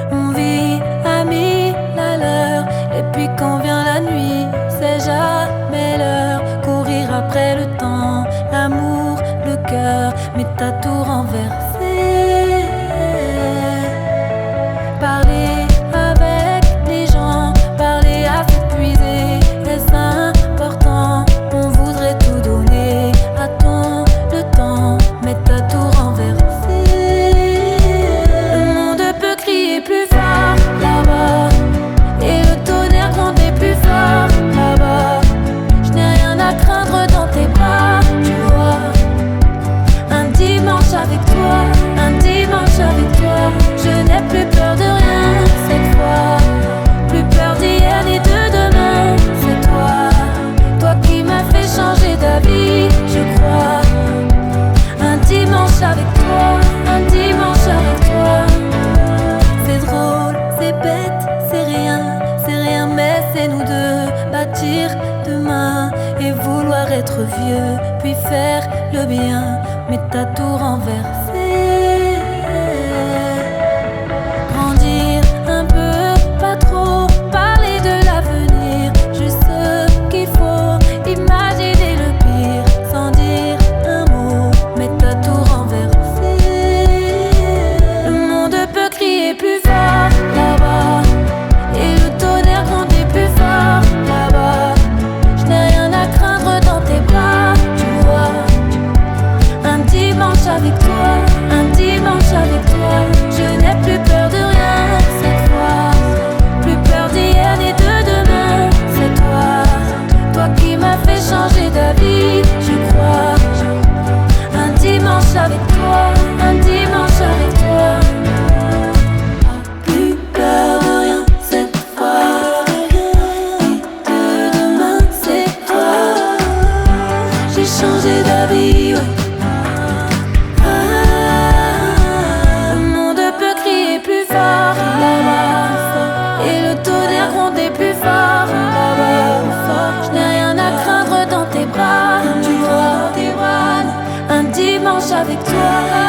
On vit à mille à l'heure, et puis quand vient la nuit, c'est jamais l'heure. Courir après le temps, l'amour, le cœur, mais t'as tout renversé. Parler avec les gens, parler à s'épuiser, est-ce important? On voudrait tout donner à ton le temps, mais t'as tout renversé. Le monde peut crier plus fort là-bas, et le tonnerre gronder plus fort là-bas. Je n'ai rien à craindre dans tes bras, tu vois. Un dimanche avec toi, un dimanche avec toi. Je n'ai plus peur de rien cette fois, plus peur d'hier ni de demain. C'est toi, toi qui m'as fait changer d'avis, je crois. Un dimanche avec toi, un dimanche avec toi. C'est drôle, c'est bête, c'est rien, mais c'est nous deux. Bâtir demain et vouloir être vieux, puis faire le bien, mais t'as tout renversé. Grandir un peu, pas trop, parler de l'avenir, juste ce qu'il faut, imaginer le pire, sans dire un mot, mais t'as tout renversé. Le monde peut crier plus fort là-bas, et le tonnerre gronder plus fort là-bas. Je n'ai rien à craindre dans tes bras, tu vois. Un dimanche avec toi, un dimanche avec toi. Je n'ai plus peur de rien cette fois, plus peur d'hier ni de demain. C'est toi, toi qui m'as fait changer d'avis, je crois. Un dimanche avec toi, un dimanche avec toi. Plus peur de rien cette fois, ni de demain. C'est toi, j'ai changé d'avis, ouais. Le monde peut crier plus fort là-bas, et le tonnerre gronder plus fort là-bas. Je n'ai rien à craindre dans tes bras, tu vois. Un dimanche avec toi.